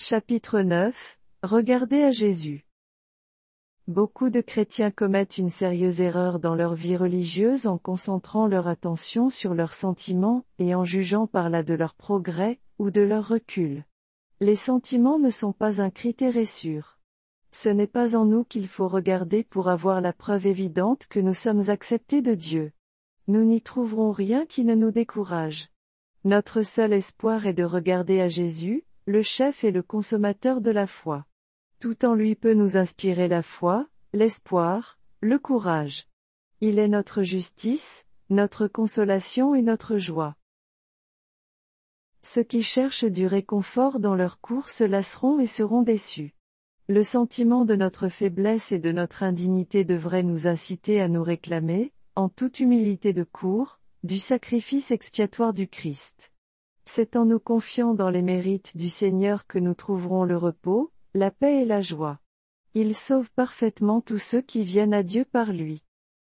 Chapitre 9. Regardez à Jésus. Beaucoup de chrétiens commettent une sérieuse erreur dans leur vie religieuse en concentrant leur attention sur leurs sentiments et en jugeant par là de leur progrès, ou de leur recul. Les sentiments ne sont pas un critère sûr. Ce n'est pas en nous qu'il faut regarder pour avoir la preuve évidente que nous sommes acceptés de Dieu. Nous n'y trouverons rien qui ne nous décourage. Notre seul espoir est de regarder à Jésus, le chef et le consommateur de la foi. Tout en lui peut nous inspirer la foi, l'espoir, le courage. Il est notre justice, notre consolation et notre joie. Ceux qui cherchent du réconfort dans leur cours se lasseront et seront déçus. Le sentiment de notre faiblesse et de notre indignité devrait nous inciter à nous réclamer, en toute humilité de cours, du sacrifice expiatoire du Christ. C'est en nous confiant dans les mérites du Seigneur que nous trouverons le repos, la paix et la joie. Il sauve parfaitement tous ceux qui viennent à Dieu par lui.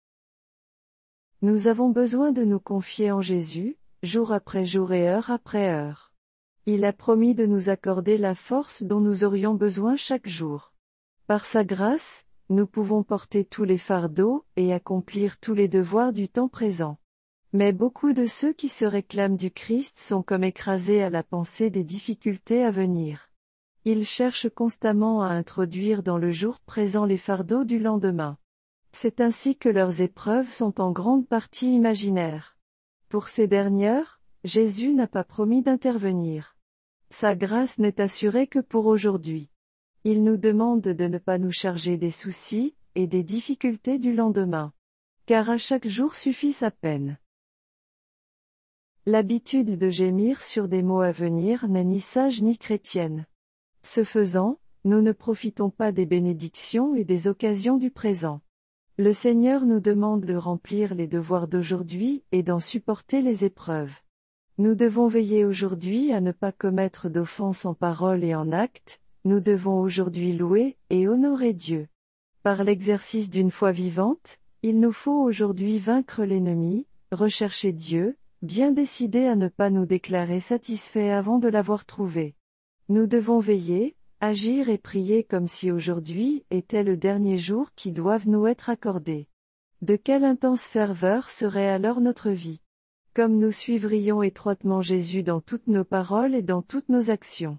Nous avons besoin de nous confier en Jésus, jour après jour et heure après heure. Il a promis de nous accorder la force dont nous aurions besoin chaque jour. Par sa grâce, nous pouvons porter tous les fardeaux et accomplir tous les devoirs du temps présent. Mais beaucoup de ceux qui se réclament du Christ sont comme écrasés à la pensée des difficultés à venir. Ils cherchent constamment à introduire dans le jour présent les fardeaux du lendemain. C'est ainsi que leurs épreuves sont en grande partie imaginaires. Pour ces dernières, Jésus n'a pas promis d'intervenir. Sa grâce n'est assurée que pour aujourd'hui. Il nous demande de ne pas nous charger des soucis et des difficultés du lendemain. Car à chaque jour suffit sa peine. L'habitude de gémir sur des maux à venir n'est ni sage ni chrétienne. Ce faisant, nous ne profitons pas des bénédictions et des occasions du présent. Le Seigneur nous demande de remplir les devoirs d'aujourd'hui et d'en supporter les épreuves. Nous devons veiller aujourd'hui à ne pas commettre d'offenses en parole et en acte, nous devons aujourd'hui louer et honorer Dieu. Par l'exercice d'une foi vivante, il nous faut aujourd'hui vaincre l'ennemi, rechercher Dieu, bien décidés à ne pas nous déclarer satisfaits avant de l'avoir trouvé. Nous devons veiller, agir et prier comme si aujourd'hui était le dernier jour qui doive nous être accordé. De quelle intense ferveur serait alors notre vie? Comme nous suivrions étroitement Jésus dans toutes nos paroles et dans toutes nos actions.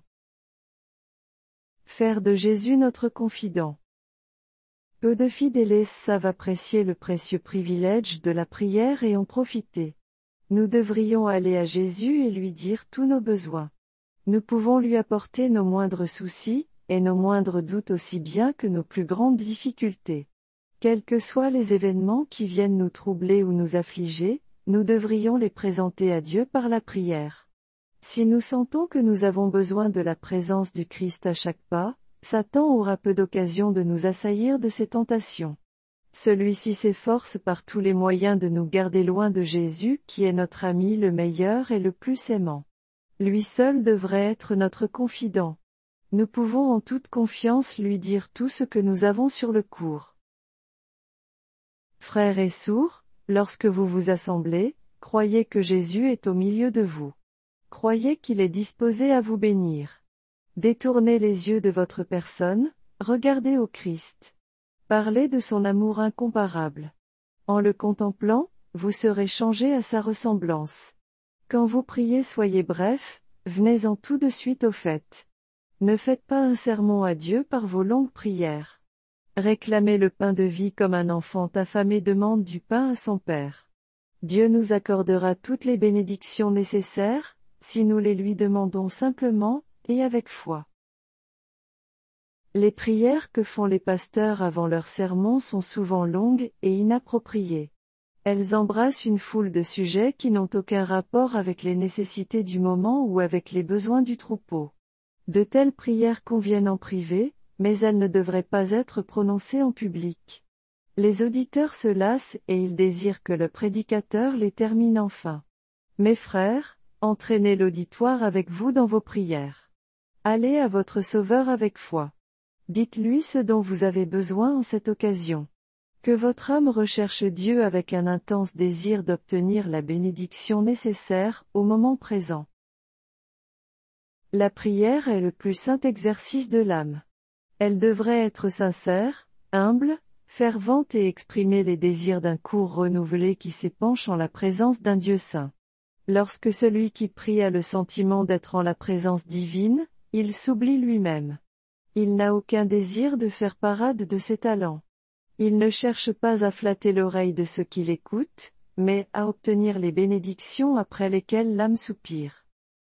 Faire de Jésus notre confident. Peu de fidèles savent apprécier le précieux privilège de la prière et en profiter. Nous devrions aller à Jésus et lui dire tous nos besoins. Nous pouvons lui apporter nos moindres soucis, et nos moindres doutes aussi bien que nos plus grandes difficultés. Quels que soient les événements qui viennent nous troubler ou nous affliger, nous devrions les présenter à Dieu par la prière. Si nous sentons que nous avons besoin de la présence du Christ à chaque pas, Satan aura peu d'occasion de nous assaillir de ses tentations. Celui-ci s'efforce par tous les moyens de nous garder loin de Jésus qui est notre ami le meilleur et le plus aimant. Lui seul devrait être notre confident. Nous pouvons en toute confiance lui dire tout ce que nous avons sur le cours. Frères et sourds, lorsque vous vous assemblez, croyez que Jésus est au milieu de vous. Croyez qu'il est disposé à vous bénir. Détournez les yeux de votre personne, regardez au Christ. Parlez de son amour incomparable. En le contemplant, vous serez changés à sa ressemblance. Quand vous priez soyez brefs, venez-en tout de suite au fait. Ne faites pas un sermon à Dieu par vos longues prières. Réclamez le pain de vie comme un enfant affamé demande du pain à son père. Dieu nous accordera toutes les bénédictions nécessaires, si nous les lui demandons simplement, et avec foi. Les prières que font les pasteurs avant leur sermon sont souvent longues et inappropriées. Elles embrassent une foule de sujets qui n'ont aucun rapport avec les nécessités du moment ou avec les besoins du troupeau. De telles prières conviennent en privé, mais elles ne devraient pas être prononcées en public. Les auditeurs se lassent et ils désirent que le prédicateur les termine enfin. Mes frères, entraînez l'auditoire avec vous dans vos prières. Allez à votre Sauveur avec foi. Dites-lui ce dont vous avez besoin en cette occasion. Que votre âme recherche Dieu avec un intense désir d'obtenir la bénédiction nécessaire au moment présent. La prière est le plus saint exercice de l'âme. Elle devrait être sincère, humble, fervente et exprimer les désirs d'un cours renouvelé qui s'épanche en la présence d'un Dieu saint. Lorsque celui qui prie a le sentiment d'être en la présence divine, il s'oublie lui-même. Il n'a aucun désir de faire parade de ses talents. Il ne cherche pas à flatter l'oreille de ceux qui l'écoutent, mais à obtenir les bénédictions après lesquelles l'âme soupire.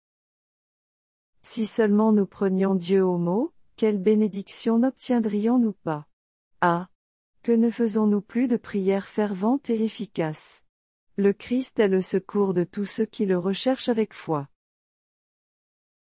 Si seulement nous prenions Dieu au mot, quelle bénédiction n'obtiendrions-nous pas? Ah! Que ne faisons-nous plus de prières ferventes et efficaces? Le Christ est le secours de tous ceux qui le recherchent avec foi.